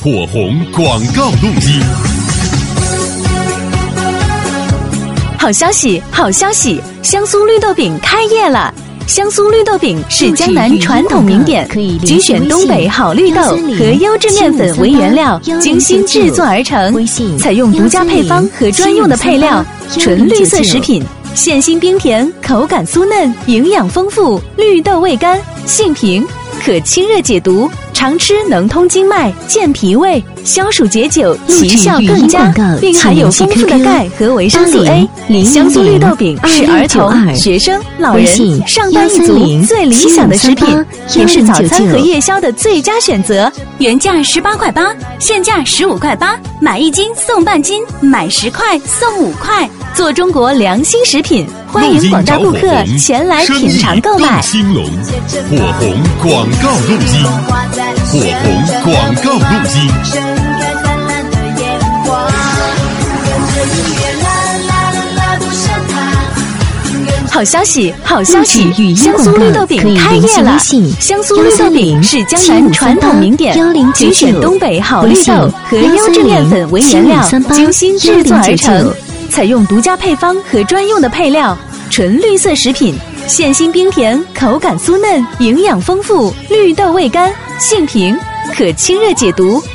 火红广告录机。 好消息，好消息！香酥绿豆饼开业了。香酥绿豆饼是江南传统名点，精选东北好绿豆和优质面粉为原料，精心制作而成，采用独家配方和专用的配料，纯绿色食品，馅心冰甜，口感酥嫩，营养丰富，绿豆味甘，性平，可清热解毒，常吃能通经脉、健脾胃，消暑解酒，奇效更佳，并含有丰富的钙和维生素 A。香酥绿豆饼是儿童、学生、老人、上班一族最理想的食品，也是早餐和夜宵的最佳选择。原价18块8，现价15块8，买1斤送半斤，买10块送5块，做中国良心食品。欢迎广大顾客前来品尝购买。 兴隆，火红广告录机，火红广告录机。 好消息，好消息！香酥绿豆饼开业了。香酥绿豆饼是江南传统名点，精选东北好绿豆和优质面粉为原料，精心制作而成，采用独家配方和专用的配料，纯绿色食品，馅心冰甜，口感酥嫩，营养丰富，绿豆味甘，性平，可清热解毒，